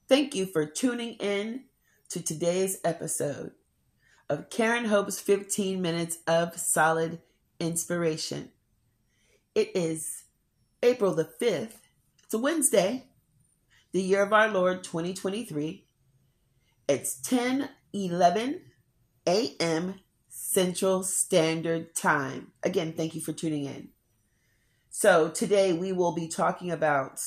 Thank you for tuning in to today's episode of Karen Hope's 15 Minutes of Solid Inspiration. It is April the 5th. It's a Wednesday, the year of our Lord 2023. It's 10:11 a.m. Central Standard Time. Again, thank you for tuning in. So today we will be talking about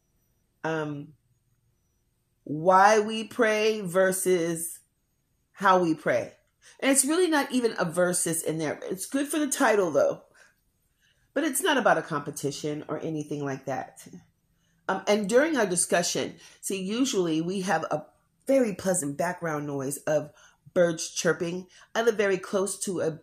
why we pray versus how we pray. And it's really not even a versus in there. It's good for the title though, but it's not about a competition or anything like that. And during our discussion, see, usually we have a very pleasant background noise of birds chirping. I live very close to a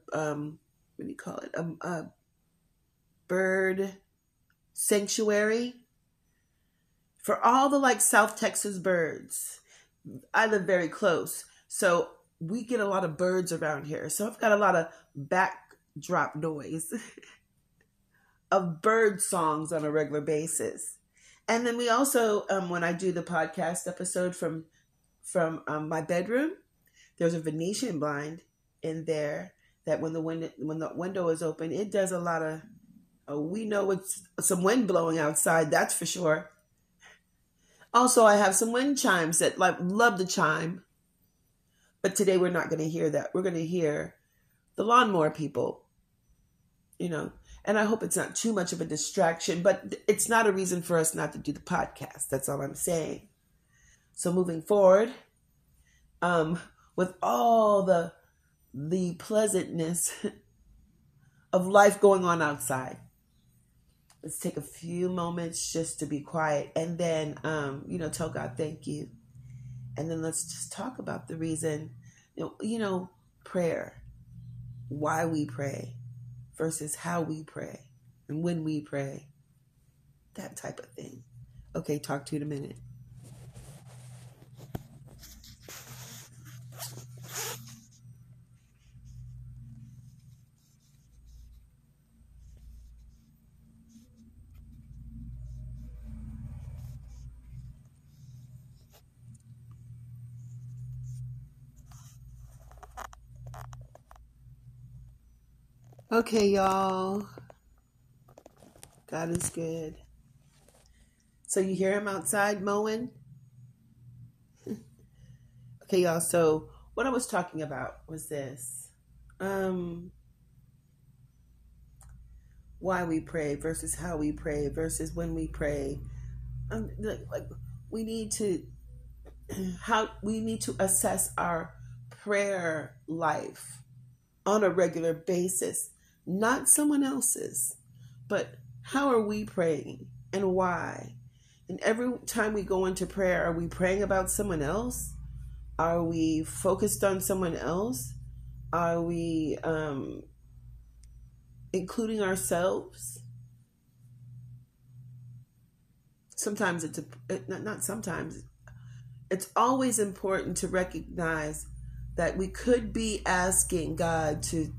bird sanctuary for all the South Texas birds. I live very close, so we get a lot of birds around here. So I've got a lot of backdrop noise of bird songs on a regular basis. And then we also, when I do the podcast episode from my bedroom, there's a Venetian blind in there that when the window is open, it does a lot of. We know it's some wind blowing outside. That's for sure. Also, I have some wind chimes that love to chime. But today we're not going to hear that. We're going to hear the lawnmower people, and I hope it's not too much of a distraction, but it's not a reason for us not to do the podcast. That's all I'm saying. So moving forward, with all the pleasantness of life going on outside, let's take a few moments just to be quiet and then, tell God thank you. And then let's just talk about the reason, prayer, why we pray versus how we pray and when we pray, that type of thing. Okay, talk to you in a minute. Okay, y'all. God is good. So you hear him outside mowing? Okay, y'all. So what I was talking about was this. Why we pray versus how we pray versus when we pray. We need to assess our prayer life on a regular basis. Not someone else's, but how are we praying and why? And every time we go into prayer, are we praying about someone else? Are we focused on someone else? Are we including ourselves? Sometimes it's always important to recognize that we could be asking God to,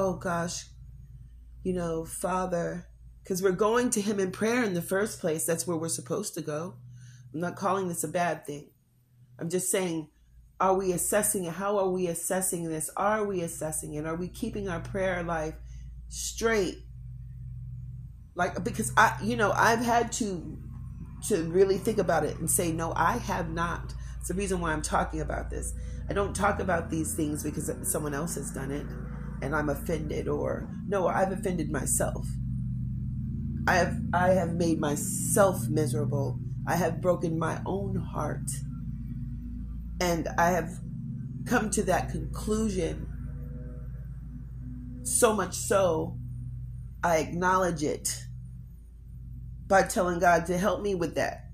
Father, because we're going to him in prayer in the first place. That's where we're supposed to go. I'm not calling this a bad thing. I'm just saying, are we assessing it? How are we assessing this? Are we assessing it? Are we keeping our prayer life straight? Because I've had to really think about it and say, no, I have not. It's the reason why I'm talking about this. I don't talk about these things because someone else has done it and I'm offended, or no, I've offended myself. I have made myself miserable. I have broken my own heart. And I have come to that conclusion. So much so, I acknowledge it by telling God to help me with that.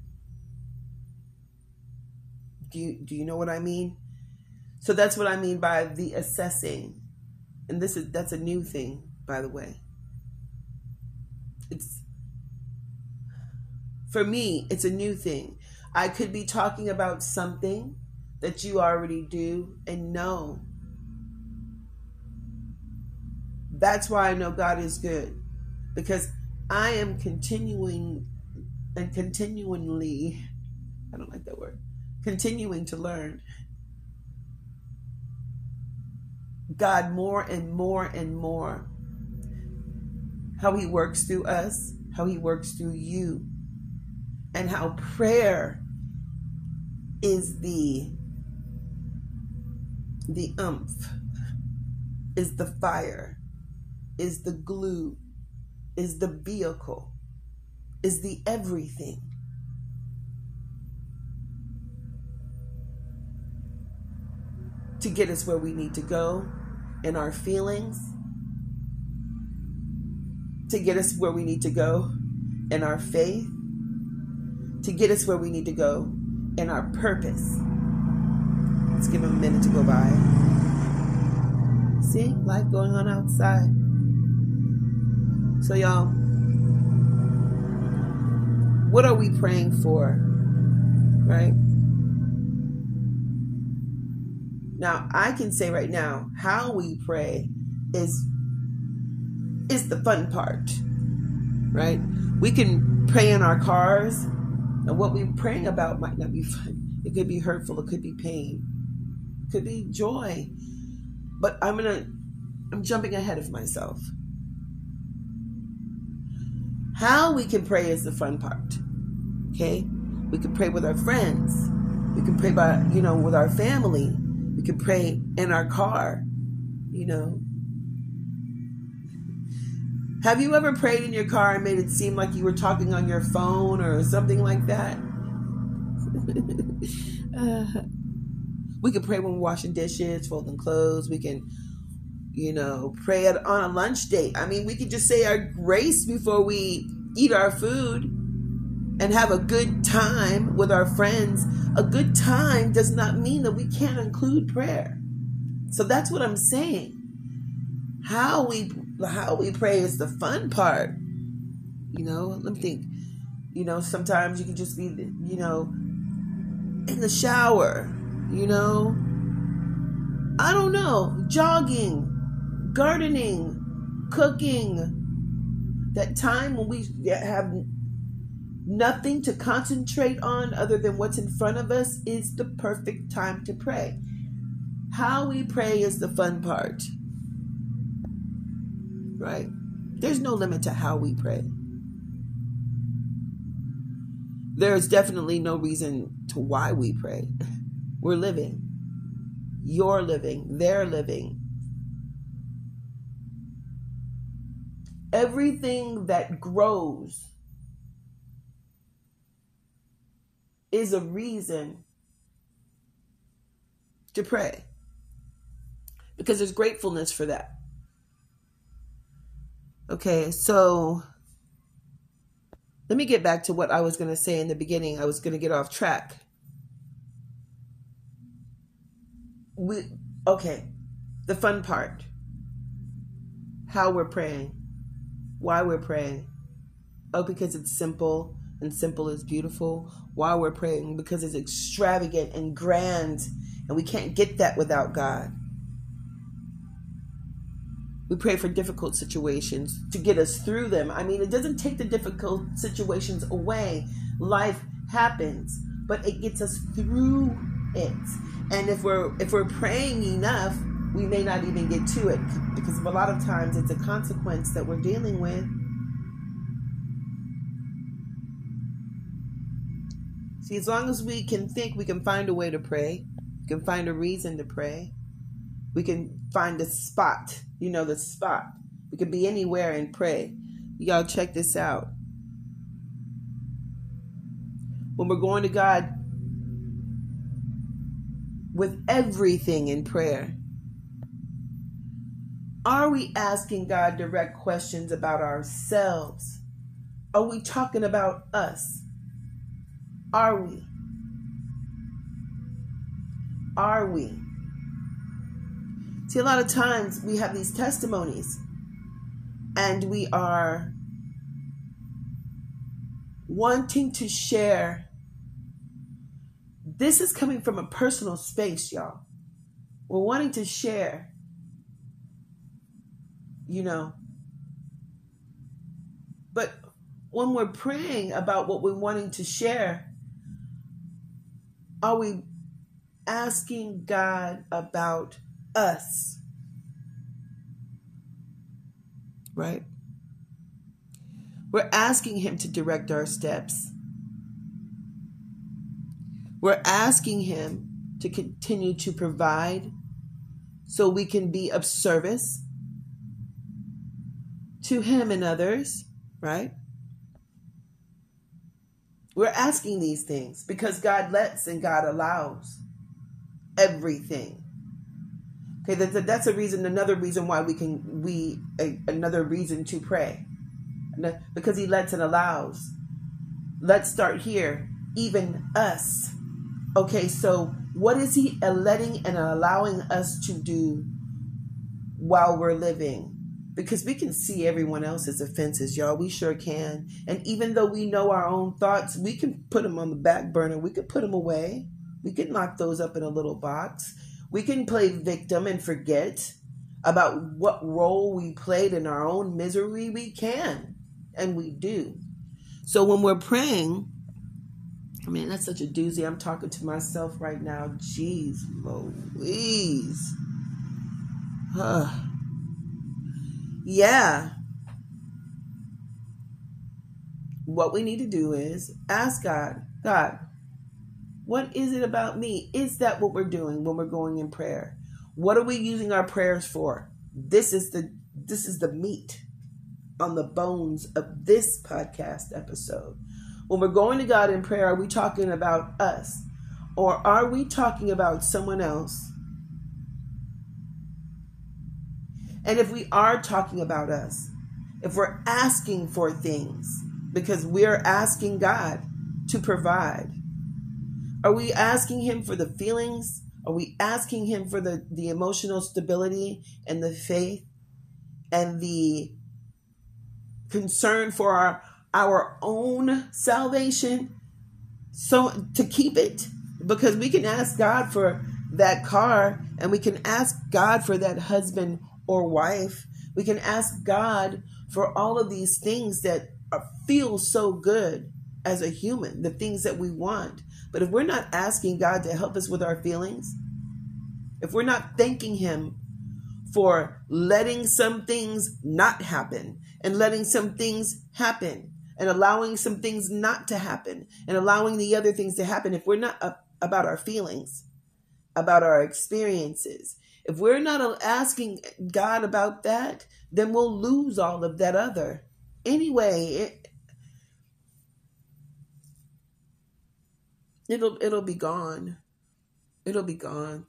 Do you know what I mean? So that's what I mean by the assessing. And that's a new thing, by the way. For me, it's a new thing. I could be talking about something that you already do and know. That's why I know God is good. Because I am continually, I don't like that word, continuing to learn God more and more and more. How he works through us, how he works through you, and how prayer is the oomph, is the fire, is the glue, is the vehicle, is the everything. To get us where we need to go in our feelings, to get us where we need to go in our faith, to get us where we need to go in our purpose. Let's give him a minute to go by. See, life going on outside. So y'all, what are we praying for? Right? Now, I can say right now, how we pray is the fun part, right? We can pray in our cars, and what we're praying about might not be fun. It could be hurtful. It could be pain. It could be joy. But I'm jumping ahead of myself. How we can pray is the fun part, okay? We can pray with our friends. We can pray with our family. We can pray in our car, Have you ever prayed in your car and made it seem like you were talking on your phone or something like that? We can pray when we're washing dishes, folding clothes. We can, pray on a lunch date. I mean, we could just say our grace before we eat our food and have a good time with our friends. A good time does not mean that we can't include prayer. So that's what I'm saying. How we pray is the fun part. Let me think. Sometimes you can just be, in the shower, I don't know, jogging, gardening, cooking. That time when we have nothing to concentrate on other than what's in front of us is the perfect time to pray. How we pray is the fun part. Right? There's no limit to how we pray. There's definitely no reason to why we pray. We're living. You're living. They're living. Everything that grows is a reason to pray. Because there's gratefulness for that. Okay, so let me get back to what I was going to say in the beginning. I was going to get off track. The fun part. How we're praying. Why we're praying. Oh, because it's simple, and simple is beautiful. Why we're praying? Because it's extravagant and grand, and we can't get that without God. We pray for difficult situations to get us through them. I mean, it doesn't take the difficult situations away. Life happens, but it gets us through it. And if we're praying enough, we may not even get to it, because a lot of times it's a consequence that we're dealing with. See, as long as we can think, we can find a way to pray. We can find a reason to pray. We can find the spot. The spot. We could be anywhere and pray. Y'all check this out. When we're going to God with everything in prayer, are we asking God direct questions about ourselves? Are we talking about us? Are we? Are we? See, a lot of times we have these testimonies and we are wanting to share. This is coming from a personal space, y'all. We're wanting to share, But when we're praying about what we're wanting to share, Are we asking God about us? Right? We're asking him to direct our steps. We're asking him to continue to provide so we can be of service to him and others, right? We're asking these things because God lets and God allows everything. Okay, that's a reason, another reason why another reason to pray. Because he lets and allows. Let's start here. Even us. Okay, so what is he letting and allowing us to do while we're living? Because we can see everyone else's offenses, y'all. We sure can. And even though we know our own thoughts, we can put them on the back burner. We could put them away. We could lock those up in a little box. We can play victim and forget about what role we played in our own misery. We can. And we do. So when we're praying, I mean, that's such a doozy. I'm talking to myself right now. Jeez Louise. Yeah. What we need to do is ask God, what is it about me? Is that what we're doing when we're going in prayer? What are we using our prayers for? This is the meat on the bones of this podcast episode. When we're going to God in prayer, are we talking about us? Or are we talking about someone else? And if we are talking about us, if we're asking for things because we're asking God to provide, are we asking him for the feelings? Are we asking him for the emotional stability and the faith and the concern for our own salvation? So to keep it, because we can ask God for that car and we can ask God for that husband or wife. We can ask God for all of these things that feel so good as a human, the things that we want. But if we're not asking God to help us with our feelings, if we're not thanking him for letting some things not happen and letting some things happen and allowing some things not to happen and allowing the other things to happen, if we're not about our feelings, about our experiences, if we're not asking God about that, then we'll lose all of that other. Anyway, it'll be gone. It'll be gone.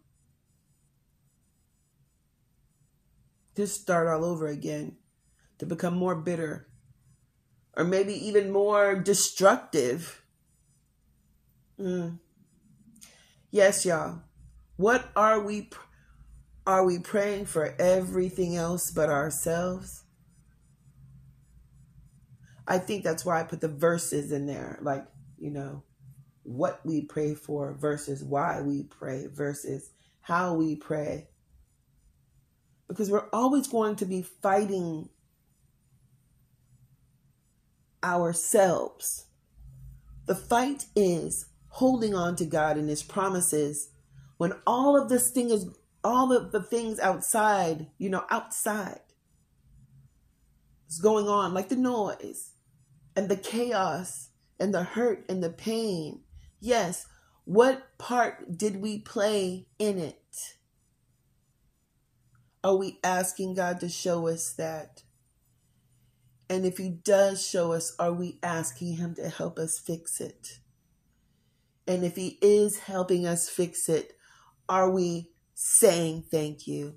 Just start all over again to become more bitter or maybe even more destructive. Yes, y'all. What are we praying for everything else but ourselves? I think that's why I put the verses in there. Like, what we pray for versus why we pray versus how we pray. Because we're always going to be fighting ourselves. The fight is holding on to God and his promises when all of the things outside is going on, like the noise and the chaos and the hurt and the pain. Yes, what part did we play in it? Are we asking God to show us that? And if he does show us, are we asking him to help us fix it? And if he is helping us fix it, are we saying thank you?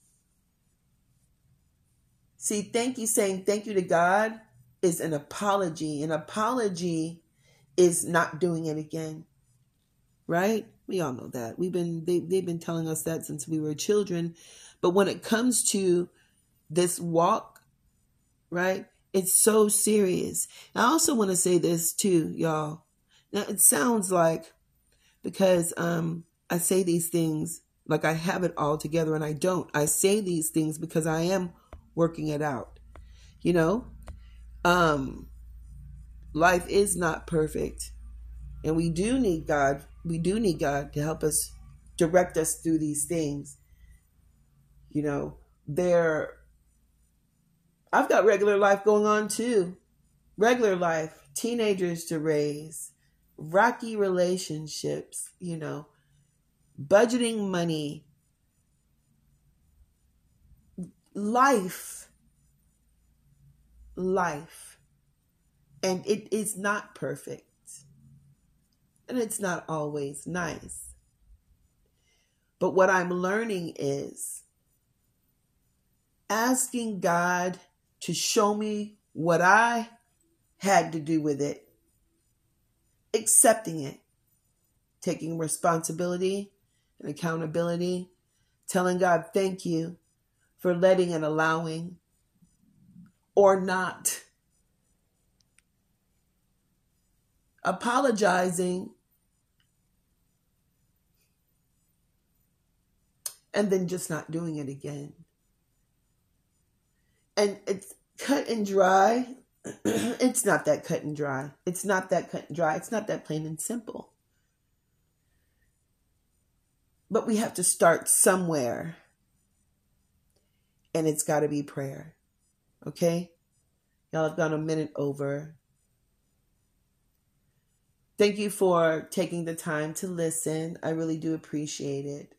See, saying thank you to God is an apology. An apology is not doing it again. Right? We all know that. They've been telling us that since we were children. But when it comes to this walk, right, it's so serious. I also want to say this too, y'all. Now, it sounds like, because I say these things like I have it all together, and I don't. I say these things because I am working it out. Life is not perfect, and we do need God We do need God to help us direct us through these things. You know, I've got regular life going on too. Regular life, teenagers to raise, rocky relationships, budgeting money, life. And it is not perfect. And it's not always nice. But what I'm learning is asking God to show me what I had to do with it, accepting it, taking responsibility and accountability, telling God thank you for letting and allowing or not, apologizing, and then just not doing it again. And it's cut and dry. It's not that cut and dry. It's not that cut and dry. It's not that plain and simple. But we have to start somewhere. And it's got to be prayer. Okay? Y'all have gone a minute over. Thank you for taking the time to listen. I really do appreciate it.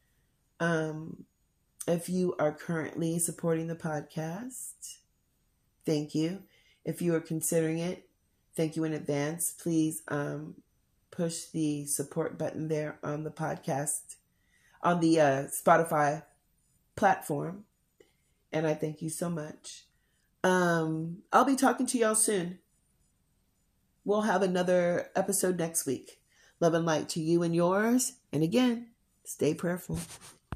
If you are currently supporting the podcast, thank you. If you are considering it, thank you in advance. Please push the support button there on the podcast, on the Spotify platform. And I thank you so much. I'll be talking to y'all soon. We'll have another episode next week. Love and light to you and yours. And again, stay prayerful.